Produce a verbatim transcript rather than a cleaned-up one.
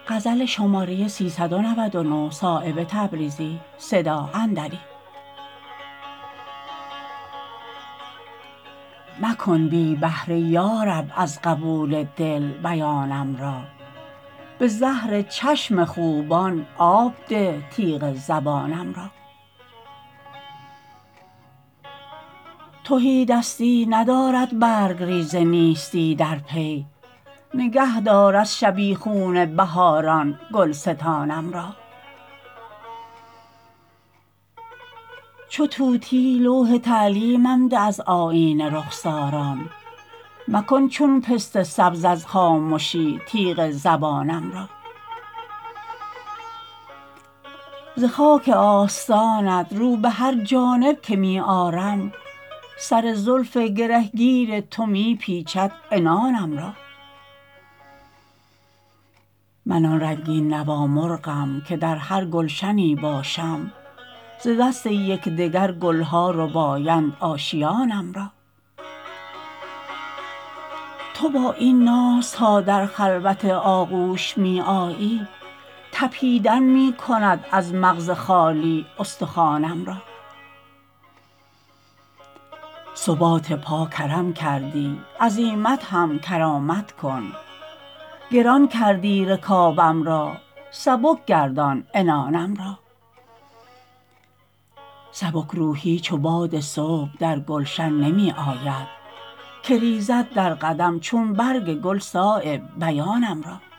مکن بی بهره یارب از قبول دل بیانم را به زهر چشم خوبان آب ده تیغ زبانم را تهیدستی ندارد برگریز نیستی در پی نگه دار از شبیخون بهاران گلستانم را چو طوطی لوح تعلیمم ده از آیین رخساران مکن چون پسته سبز از خامشی تیغ زبانم را ز خاک آستانت رو به هر جانب که می آرم سر زلف گرهگیر تو می پیچد عنانم را من آن رنگین نوا مرغم که در هر گلشنی باشم ز دست یکدگر گلها ربایند آشیانم را تو با این ناز تا در خلوت آغوش می آیی تپیدن می کند از مغز خالی استخوانم را ثبات پا کرم کردی عزیمت هم کرامت کن گران کردی رکابم را سبک گردان عنانم را سبک روحی چو باد صبح در گلشن نمی آید که ریزد در قدم چون برگ گل صایب بیانم را